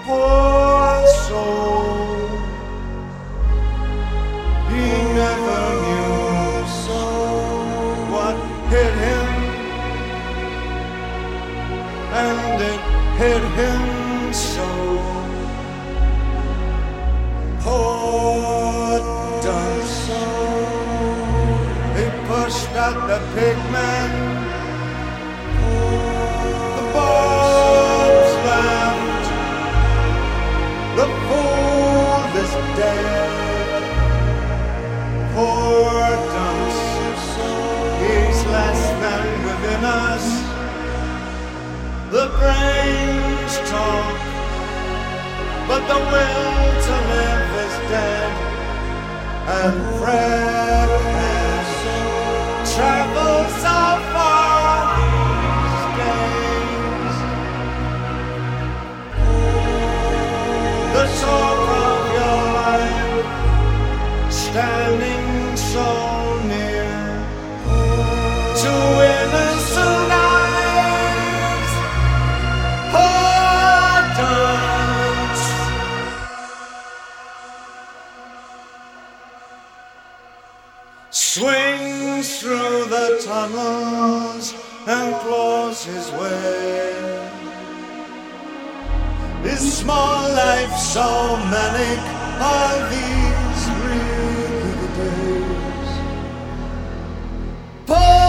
poor soul. He never knew what hit him, and it hit him so. Poor dunce. He pushed out the pigman. The bulbs laughed. The fool is dead. Poor dunce. He's less than within us. The brains talk, but the will to live is dead. And Fred has traveled so far these days. The talk of your life, standing so near to innocent eyes. Poor dunce. Swings through the tunnels and claws his way. Is small life so manic? Are these really the days?